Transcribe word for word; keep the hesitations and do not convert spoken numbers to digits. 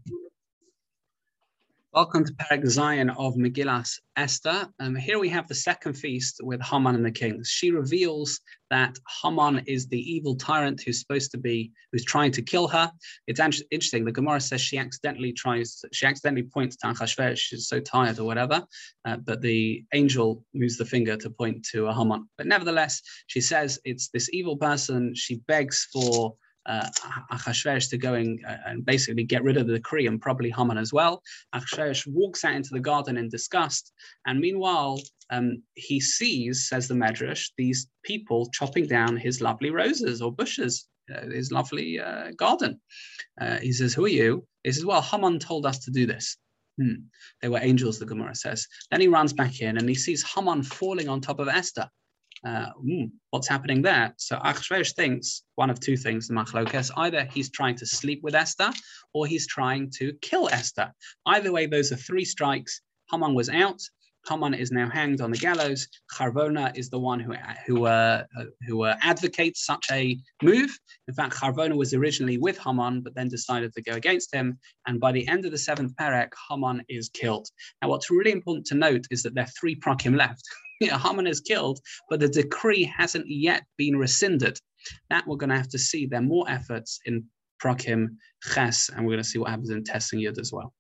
Welcome to Perek Zion of Megillas Esther. Um, here we have the second feast with Haman and the kings. She reveals that Haman is the evil tyrant who's supposed to be, who's trying to kill her. It's interesting. The Gemara says she accidentally tries, she accidentally points to Achashverosh. She's so tired or whatever, uh, but the angel moves the finger to point to a Haman. But nevertheless, she says it's this evil person. She begs for Uh, Achashverosh to go and, uh, and basically get rid of the decree, and probably Haman as well. Achashverosh walks out into the garden in disgust, and meanwhile um, he sees, says the Medrash, these people chopping down his lovely roses or bushes, uh, his lovely uh, garden. Uh, he says, "Who are you?" He says, "Well, Haman told us to do this." Hmm. They were angels, the Gemara says. Then he runs back in and he sees Haman falling on top of Esther. Uh, mm, what's happening there? So Achashverosh thinks one of two things, the Machlokes: either he's trying to sleep with Esther or he's trying to kill Esther. Either way, those are three strikes. Haman was out. Haman is now hanged on the gallows. Charvona is the one who who uh, who uh, advocates such a move. In fact, Charvona was originally with Haman, but then decided to go against him. And by the end of the seventh perek, Haman is killed. Now, what's really important to note is that there are three prakim left. Yeah, Haman is killed, but the decree hasn't yet been rescinded. That we're going to have to see. There are more efforts in prakim ches, and we're going to see what happens in Tes and Yud as well.